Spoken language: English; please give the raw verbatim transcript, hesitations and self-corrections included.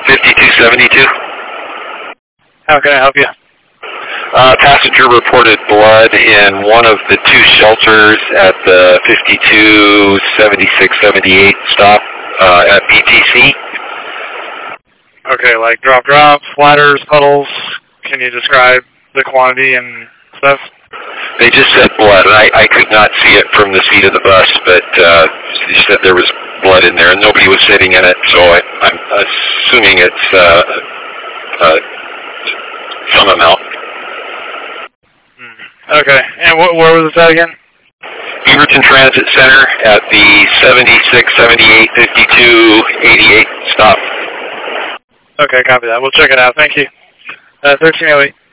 fifty-two seventy-two. How can I help you? Uh, passenger reported blood in one of the two shelters at the fifty-two seventy-six seventy-eight stop uh, at B T C. Okay, like drop, drop, splatters, puddles. Can you describe the quantity and stuff? They just said blood, and I, I could not see it from the seat of the bus, but uh, they said there was blood in there, and nobody was sitting in it, so I, I'm assuming it's uh, uh, some amount. Okay, and wh where was this at again? Beaverton Transit Center at the seventy-six seventy-eight fifty-two eighty-eight stop. Okay, copy that. We'll check it out. Thank you. Uh, thirteen oh eight.